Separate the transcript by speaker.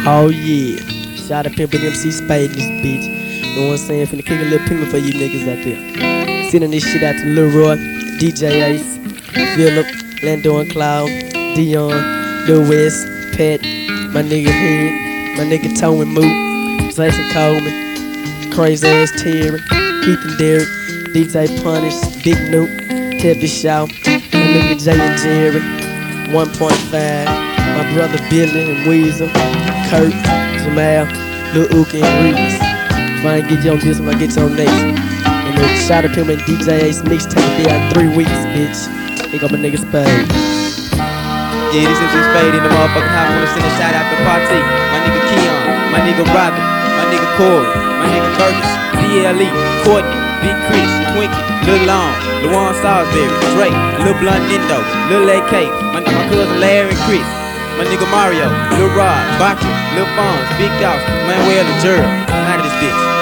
Speaker 1: Oh yeah. Shout out Pimpin' MC Spade in this bitch. Know what I'm saying? Finna kick a little pimpin' for you niggas out there. Sending this shit out to Lil Roy, DJ Ace, Phillip, Lando and Cloud, Dion, Lil West, Pat, my nigga Head, my nigga Tony Moot, Jason Coleman, Crazy Ass Terry, Keith and Derek, DJ Punish, Big Noop, Peppy Shaw, my nigga Jay and Jerry, 1.5, my brother Billy and Weasel, Kurt, Jamal, Lil Uki and Reese. If I ain't get you on this one, I get you on next. And then shout out to him and DJ Ace mixtape be out 3 weeks, bitch. Here go my nigga Spade.
Speaker 2: Yeah, this is Spade in the motherfucking house. Wanna send a shout out to Party, my nigga Keon, my nigga Robin, my nigga Corey, my nigga Burgess, DLE, Courtney, Big Chris, Twinkie, Lil Long, Luan Salisbury, Drake, Lil Blunt Nindo, Lil AK, my cousin Larry and Chris, my nigga Mario, Lil Rod, Baki, Lil Fonz, Big Dogs, Manuel and Gerald. I'm out of this bitch.